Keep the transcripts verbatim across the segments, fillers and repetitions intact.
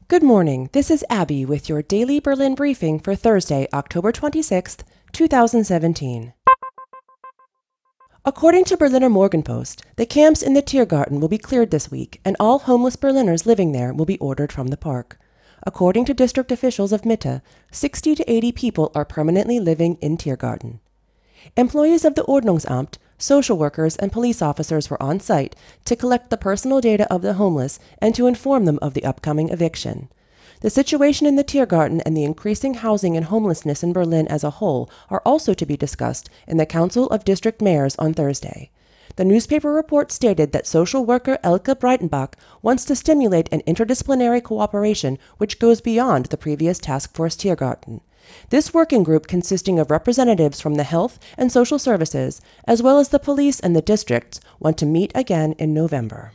Good morning, this is Abby with your daily Berlin briefing for Thursday, October twenty-sixth, two thousand seventeen. According to Berliner Morgenpost, the camps in the Tiergarten will be cleared this week, and all homeless Berliners living there will be ordered from the park. According to district officials of Mitte, sixty to eighty people are permanently living in Tiergarten. Employees of the Ordnungsamt, social workers, and police officers were on site to collect the personal data of the homeless and to inform them of the upcoming eviction. The situation in the Tiergarten and the increasing housing and homelessness in Berlin as a whole are also to be discussed in the Council of District Mayors on Thursday. The newspaper report stated that social worker Elke Breitenbach wants to stimulate an interdisciplinary cooperation which goes beyond the previous Task Force Tiergarten. This working group, consisting of representatives from the health and social services, as well as the police and the districts, want to meet again in November.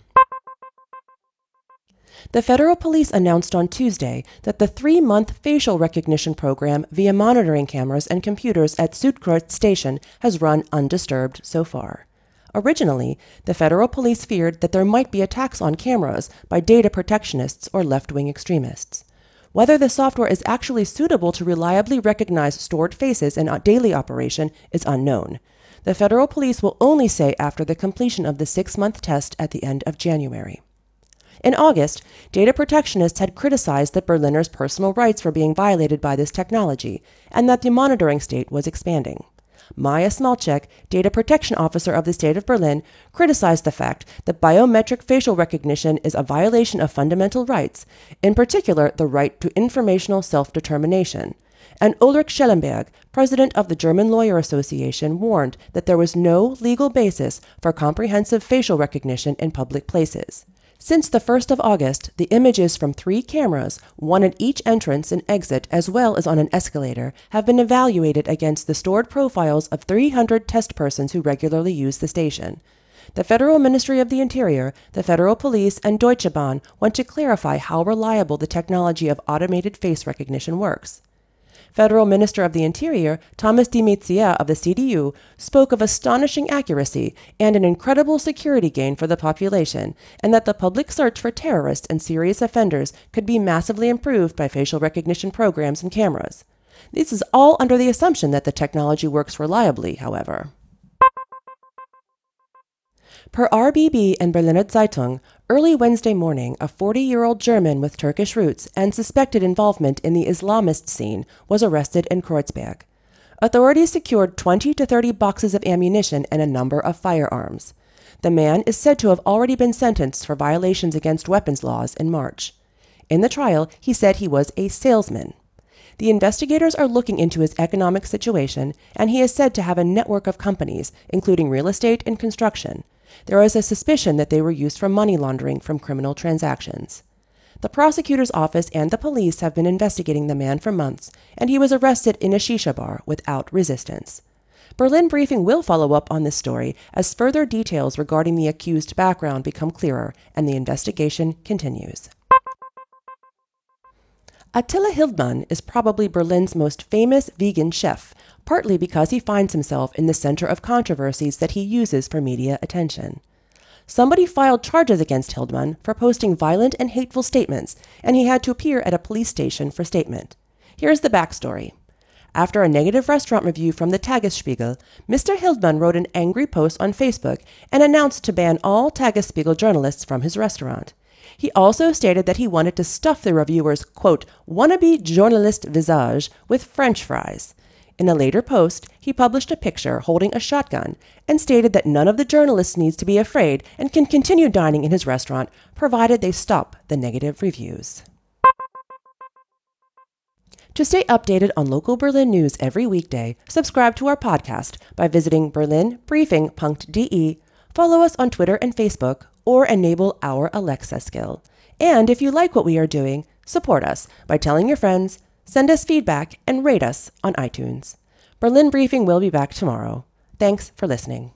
The federal police announced on Tuesday that the three-month facial recognition program via monitoring cameras and computers at Südkreuz station has run undisturbed so far. Originally, the federal police feared that there might be attacks on cameras by data protectionists or left-wing extremists. Whether the software is actually suitable to reliably recognize stored faces in daily operation is unknown. The federal police will only say after the completion of the six-month test at the end of January. In August, data protectionists had criticized that Berliners' personal rights were being violated by this technology and that the monitoring state was expanding. Maya Smalchek, data protection officer of the state of Berlin, criticized the fact that biometric facial recognition is a violation of fundamental rights, in particular the right to informational self-determination. And Ulrich Schellenberg, president of the German Lawyer Association, warned that there was no legal basis for comprehensive facial recognition in public places. Since the first of August, the images from three cameras, one at each entrance and exit as well as on an escalator, have been evaluated against the stored profiles of three hundred test persons who regularly use the station. The Federal Ministry of the Interior, the Federal Police, and Deutsche Bahn want to clarify how reliable the technology of automated face recognition works. Federal Minister of the Interior, Thomas de Maizière of the C D U, spoke of astonishing accuracy and an incredible security gain for the population, and that the public search for terrorists and serious offenders could be massively improved by facial recognition programs and cameras. This is all under the assumption that the technology works reliably, however. Per R B B and Berliner Zeitung, early Wednesday morning, a forty-year-old German with Turkish roots and suspected involvement in the Islamist scene was arrested in Kreuzberg. Authorities secured twenty to thirty boxes of ammunition and a number of firearms. The man is said to have already been sentenced for violations against weapons laws in March. In the trial, he said he was a salesman. The investigators are looking into his economic situation, and he is said to have a network of companies, including real estate and construction. There is a suspicion that they were used for money laundering from criminal transactions. The prosecutor's office and the police have been investigating the man for months, and he was arrested in a shisha bar without resistance. Berlin Briefing will follow up on this story as further details regarding the accused background become clearer and the investigation continues. Attila Hildmann is probably Berlin's most famous vegan chef, partly because he finds himself in the center of controversies that he uses for media attention. Somebody filed charges against Hildmann for posting violent and hateful statements, and he had to appear at a police station for statement. Here's the backstory. After a negative restaurant review from the Tagesspiegel, Mister Hildmann wrote an angry post on Facebook and announced to ban all Tagesspiegel journalists from his restaurant. He also stated that he wanted to stuff the reviewer's, quote, wannabe journalist visage with French fries. In a later post, he published a picture holding a shotgun and stated that none of the journalists needs to be afraid and can continue dining in his restaurant, provided they stop the negative reviews. To stay updated on local Berlin news every weekday, subscribe to our podcast by visiting berlin briefing punkt de, follow us on Twitter and Facebook, or enable our Alexa skill. And if you like what we are doing, support us by telling your friends, send us feedback, and rate us on iTunes. Berlin Briefing will be back tomorrow. Thanks for listening.